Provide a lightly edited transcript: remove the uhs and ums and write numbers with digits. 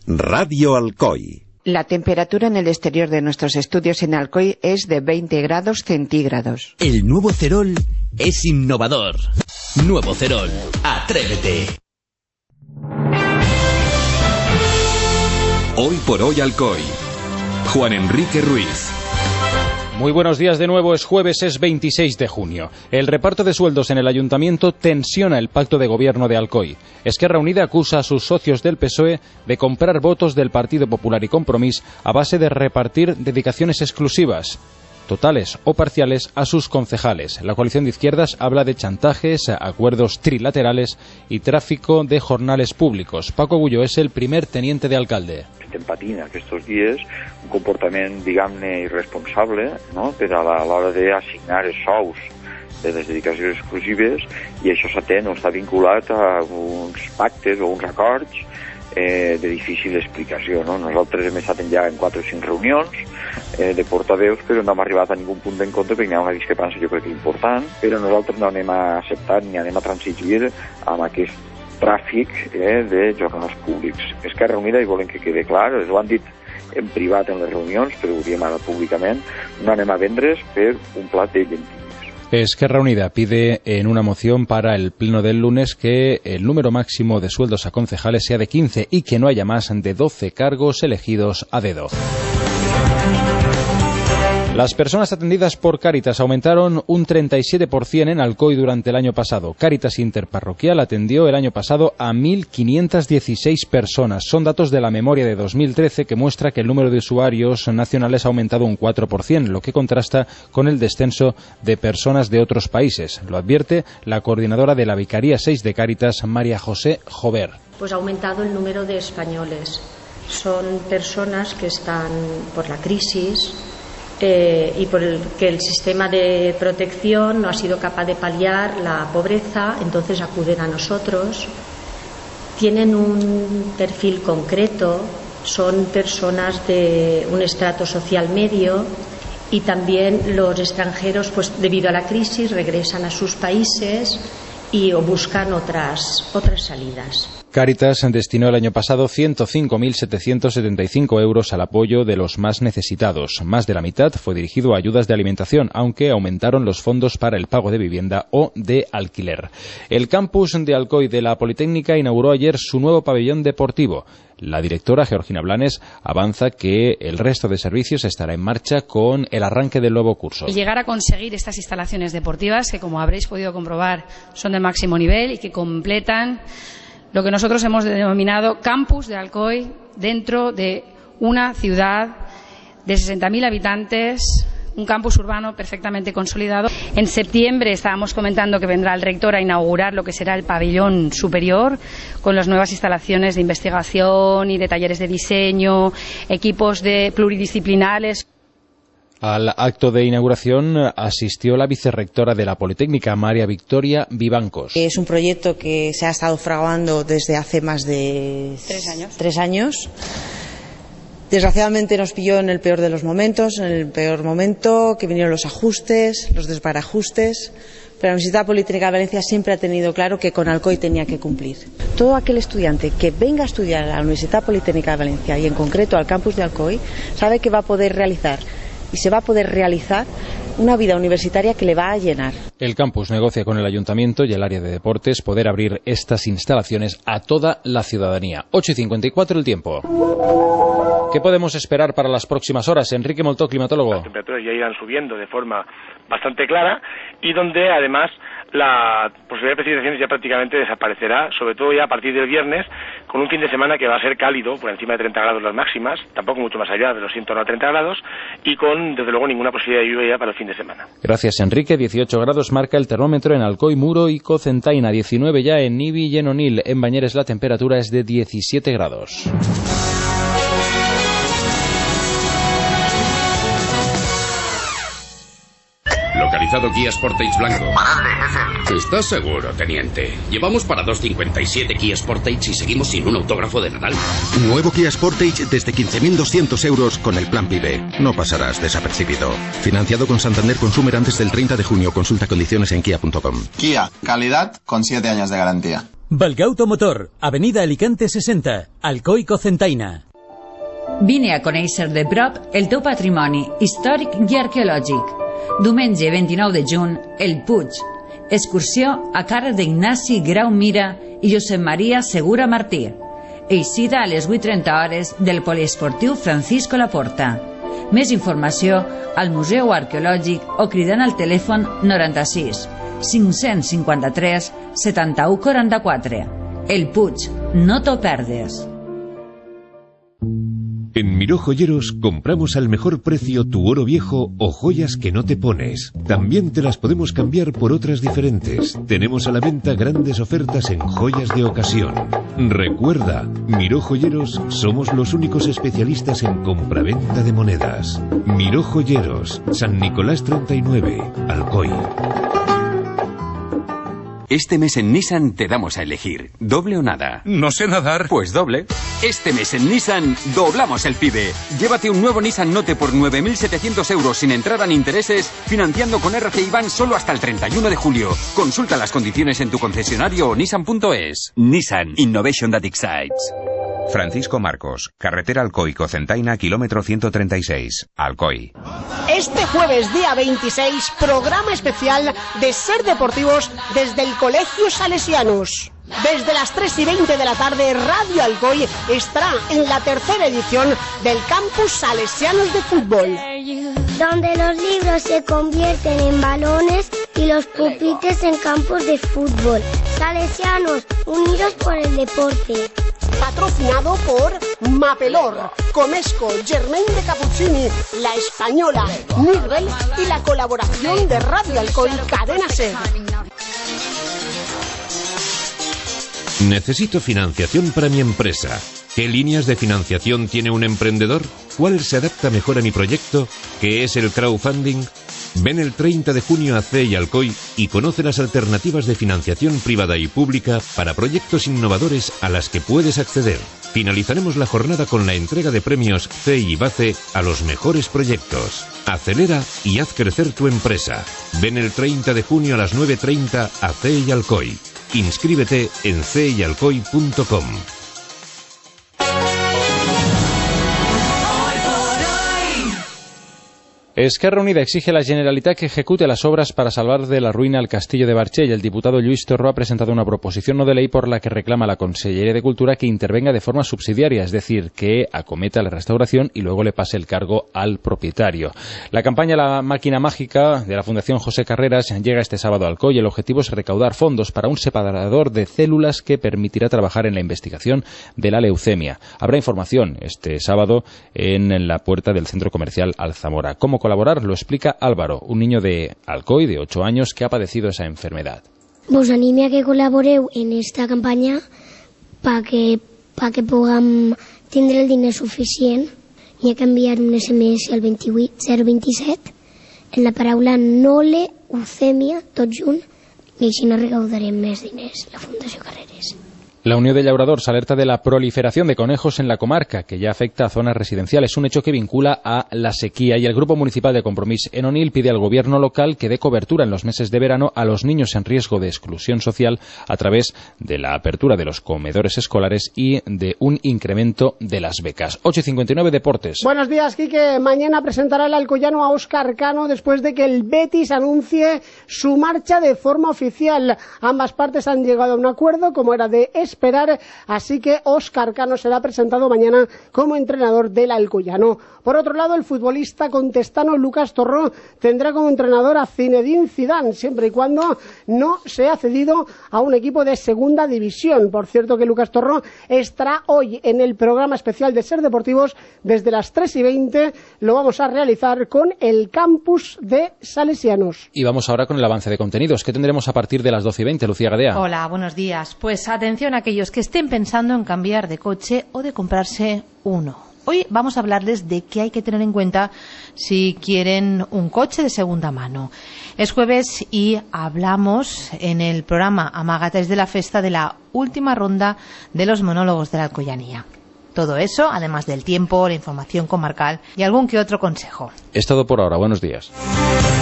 Radio Alcoy. La temperatura en el exterior de nuestros estudios en Alcoy es de 20 grados centígrados. El nuevo Cerol es innovador. Nuevo Cerol, atrévete. Hoy por hoy Alcoy. Juan Enrique Ruiz. Muy buenos días de nuevo, es jueves, es 26 de junio. El reparto de sueldos en el ayuntamiento tensiona el pacto de gobierno de Alcoy. Esquerra Unida acusa a sus socios del PSOE de comprar votos del Partido Popular y Compromís a base de repartir dedicaciones exclusivas, totales o parciales, a sus concejales. La coalición de izquierdas habla de chantajes, acuerdos trilaterales y tráfico de jornales públicos. Paco Bullo és el primer teniente de alcalde. Estem patint aquests dies un comportament, diguem-ne, irresponsable, no?, per a l'hora d'assignar els sous de les dedicacions exclusives, i això s'atén o està vinculat a uns pactes o uns acords de difícil explicació, no? Nosaltres hem estat ja en 4 o 5 reunions de portaveus, però no hem arribat a ningú punt d'encontre perquè hi ha una discrepància, jo crec que important, però nosaltres no anem a acceptar ni anem a transigir amb aquest tràfic de jornals públics. Esquerra Unida, i volem que quede clar, ho han dit en privat en les reunions, però ho diem ara públicament, no anem a vendre's per un plat de llentilles. Esquerra Unida pide en una moción para el pleno del lunes que el número máximo de sueldos a concejales sea de 15 y que no haya más de 12 cargos elegidos a dedo. Las personas atendidas por Cáritas aumentaron un 37% en Alcoy durante el año pasado. Cáritas Interparroquial atendió el año pasado a 1.516 personas. Son datos de la memoria de 2013 que muestra que el número de usuarios nacionales ha aumentado un 4%, lo que contrasta con el descenso de personas de otros países. Lo advierte la coordinadora de la Vicaría 6 de Cáritas, María José Jover. Pues ha aumentado el número de españoles. Son personas que están por la crisis y por el que el sistema de protección no ha sido capaz de paliar la pobreza, entonces acuden a nosotros. Tienen un perfil concreto, son personas de un estrato social medio, y también los extranjeros, pues debido a la crisis, regresan a sus países y o buscan otras salidas. Cáritas destinó el año pasado 105.775 euros al apoyo de los más necesitados. Más de la mitad fue dirigido a ayudas de alimentación, aunque aumentaron los fondos para el pago de vivienda o de alquiler. El campus de Alcoy de la Politécnica inauguró ayer su nuevo pabellón deportivo. La directora, Georgina Blanes, avanza que el resto de servicios estará en marcha con el arranque del nuevo curso. Llegar a conseguir estas instalaciones deportivas, que como habréis podido comprobar son de máximo nivel y que completan lo que nosotros hemos denominado Campus de Alcoy dentro de una ciudad de 60.000 habitantes, un campus urbano perfectamente consolidado. En septiembre estábamos comentando que vendrá el rector a inaugurar lo que será el pabellón superior con las nuevas instalaciones de investigación y de talleres de diseño, equipos pluridisciplinares. Al acto de inauguración asistió la vicerrectora de la Politécnica, María Victoria Vivancos. Es un proyecto que se ha estado fraguando desde hace más de 3 años. Desgraciadamente nos pilló en el peor de los momentos, en el peor momento que vinieron los ajustes, los desbarajustes. Pero la Universidad Politécnica de Valencia siempre ha tenido claro que con Alcoy tenía que cumplir. Todo aquel estudiante que venga a estudiar a la Universidad Politécnica de Valencia y en concreto al campus de Alcoy sabe que va a poder realizar y se va a poder realizar una vida universitaria que le va a llenar. El campus negocia con el ayuntamiento y el área de deportes poder abrir estas instalaciones a toda la ciudadanía. 8:54 el tiempo. ¿Qué podemos esperar para las próximas horas? Enrique Moltó, climatólogo. Las temperaturas ya irán subiendo de forma bastante clara y donde además la posibilidad de precipitaciones ya prácticamente desaparecerá, sobre todo ya a partir del viernes, con un fin de semana que va a ser cálido, por encima de 30 grados las máximas, tampoco mucho más allá de los 130 grados, y con, desde luego, ninguna posibilidad de lluvia ya para el fin de semana. Gracias, Enrique. 18 grados marca el termómetro en Alcoy, Muro y Cocentaina, 19 ya en Nibi y en Onil. En Bañeres la temperatura es de 17 grados. Localizado Kia Sportage blanco. ¿Estás seguro, teniente? Llevamos para 2,57 Kia Sportage y seguimos sin un autógrafo de Nadal. Nuevo Kia Sportage desde 15.200 euros con el plan Vive. No pasarás desapercibido. Financiado con Santander Consumer antes del 30 de junio. Consulta condiciones en kia.com. Kia, calidad con 7 años de garantía. Valgauto Motor, Avenida Alicante 60, Alcoi Cocentaina. Vine a conèixer de prop el teu patrimoni històric i arqueològic. Diumenge 29 de juny, el Puig. Excursió a càrrec d'Ignasi Grau Mira i Josep Maria Segura Martí. Eixida a les 8:30 del poliesportiu Francisco Laporta. Més informació al Museu Arqueològic o cridant al telèfon 96 553 71 44. El Puig, no t'ho perdes. En Miró Joyeros compramos al mejor precio tu oro viejo o joyas que no te pones. También te las podemos cambiar por otras diferentes. Tenemos a la venta grandes ofertas en joyas de ocasión. Recuerda, Miró Joyeros somos los únicos especialistas en compraventa de monedas. Miró Joyeros, San Nicolás 39, Alcoy. Este mes en Nissan te damos a elegir, ¿doble o nada? No sé nadar. Pues doble. Este mes en Nissan doblamos el PIBE. Llévate un nuevo Nissan Note por 9.700 euros sin entrada ni intereses, financiando con RC IBAN solo hasta el 31 de julio. Consulta las condiciones en tu concesionario o nissan.es. Nissan Innovation that excites. Francisco Marcos, carretera Alcoy Cocentaina, kilómetro 136, Alcoy. Este jueves día 26, programa especial de Ser Deportivos desde el Colegio Salesianos. Desde las 3:20 de la tarde, Radio Alcoy estará en la tercera edición del Campus Salesianos de Fútbol. Donde los libros se convierten en balones y los pupitres en campos de fútbol. Salesianos, unidos por el deporte. Patrocinado por Mapelor, Comesco, Germain de Cappuccini, La Española, Nirvel y la colaboración de Radio Alcoy Cadena Ser. Necesito financiación para mi empresa. ¿Qué líneas de financiación tiene un emprendedor? ¿Cuál se adapta mejor a mi proyecto? ¿Qué es el crowdfunding? Ven el 30 de junio a CEI Alcoy y conoce las alternativas de financiación privada y pública para proyectos innovadores a las que puedes acceder. Finalizaremos la jornada con la entrega de premios CEI y BACE a los mejores proyectos. Acelera y haz crecer tu empresa. Ven el 30 de junio a las 9:30 a CEI Alcoy. Inscríbete en ceialcoy.com. Esquerra Unida exige a la Generalitat que ejecute las obras para salvar de la ruina el castillo de Barchell. El diputado Lluís Torró ha presentado una proposición no de ley por la que reclama a la Consellería de Cultura que intervenga de forma subsidiaria, es decir, que acometa la restauración y luego le pase el cargo al propietario. La campaña La Máquina Mágica de la Fundación José Carreras llega este sábado a Alcoy. El objetivo es recaudar fondos para un separador de células que permitirá trabajar en la investigación de la leucemia. Habrá información este sábado en la puerta del Centro Comercial Alzamora. ¿Cómo colaborar? Lo explica Álvaro, un niño de Alcoy de 8 años que ha padecido esa enfermedad. Vos anime a que colaboreu en esta campaña para que puguem tindre el diner suficient. Hi ha que enviar un SMS al 28027 en la paraula no leucèmia, tot junt, i així no recaudarem més diners, la Fundació Carreras. La Unión de Llauradors alerta de la proliferación de conejos en la comarca, que ya afecta a zonas residenciales, un hecho que vincula a la sequía. Y el Grupo Municipal de Compromís en Onil pide al gobierno local que dé cobertura en los meses de verano a los niños en riesgo de exclusión social a través de la apertura de los comedores escolares y de un incremento de las becas. 8:59 Deportes. Buenos días, Quique. Mañana presentará el alcoyano a Óscar Cano después de que el Betis anuncie su marcha de forma oficial. Ambas partes han llegado a un acuerdo, como era de esperar, así que Óscar Cano será presentado mañana como entrenador del Alcoyano. Por otro lado, el futbolista contestano Lucas Torró tendrá como entrenador a Zinedine Zidane, siempre y cuando no sea cedido a un equipo de segunda división. Por cierto que Lucas Torró estará hoy en el programa especial de Ser Deportivos desde las 3:20. Lo vamos a realizar con el campus de Salesianos. Y vamos ahora con el avance de contenidos. ¿Qué tendremos a partir de las 12:20, Lucía Gadea? Hola, buenos días. Pues atención a aquellos que estén pensando en cambiar de coche o de comprarse uno. Hoy vamos a hablarles de qué hay que tener en cuenta si quieren un coche de segunda mano. Es jueves y hablamos en el programa Amagates de la Festa de la última ronda de los monólogos de la Alcoyanía. Todo eso, además del tiempo, la información comarcal y algún que otro consejo. Es todo por ahora. Buenos días.